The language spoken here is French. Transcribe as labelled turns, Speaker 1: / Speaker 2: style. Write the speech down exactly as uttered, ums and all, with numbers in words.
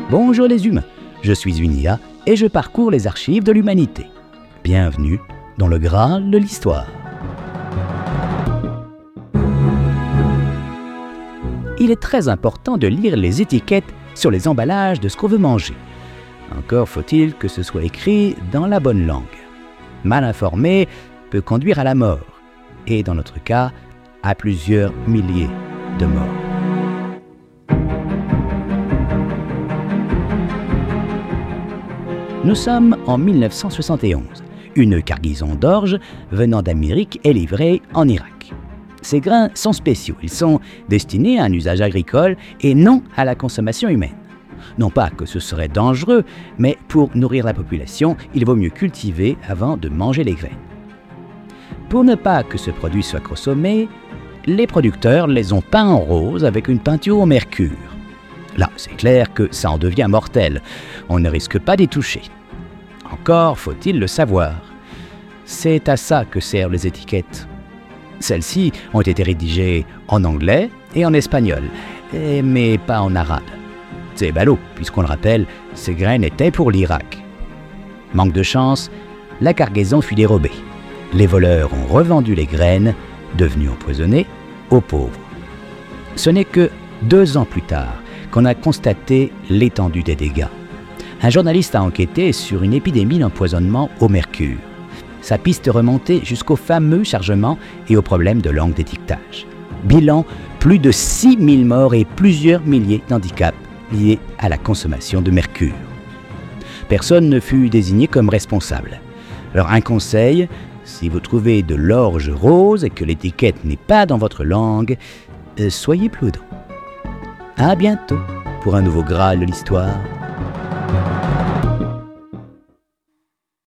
Speaker 1: Bonjour les humains, je suis une I A et je parcours les archives de l'humanité. Bienvenue dans le Graal de l'histoire. Il est très important de lire les étiquettes sur les emballages de ce qu'on veut manger. Encore faut-il que ce soit écrit dans la bonne langue. Mal informé peut conduire à la mort, et dans notre cas, à plusieurs milliers de morts. Nous sommes en mille neuf cent soixante et onze. Une cargaison d'orge venant d'Amérique est livrée en Irak. Ces grains sont spéciaux, ils sont destinés à un usage agricole et non à la consommation humaine. Non pas que ce serait dangereux, mais pour nourrir la population, il vaut mieux cultiver avant de manger les graines. Pour ne pas que ce produit soit consommé, les producteurs les ont peints en rose avec une peinture au mercure. Là, c'est clair que ça en devient mortel. On ne risque pas d'y toucher. Encore faut-il le savoir. C'est à ça que servent les étiquettes. Celles-ci ont été rédigées en anglais et en espagnol, mais pas en arabe. C'est ballot, puisqu'on le rappelle, ces graines étaient pour l'Irak. Manque de chance, la cargaison fut dérobée. Les voleurs ont revendu les graines, devenues empoisonnées, aux pauvres. Ce n'est que deux ans plus tard qu'on a constaté l'étendue des dégâts. Un journaliste a enquêté sur une épidémie d'empoisonnement au mercure. Sa piste remontait jusqu'au fameux chargement et au problème de langue d'étiquetage. Bilan, plus de six mille morts et plusieurs milliers d'handicaps liés à la consommation de mercure. Personne ne fut désigné comme responsable. Alors un conseil, si vous trouvez de l'orge rose et que l'étiquette n'est pas dans votre langue, euh, soyez prudent. À bientôt pour un nouveau Graal de l'histoire.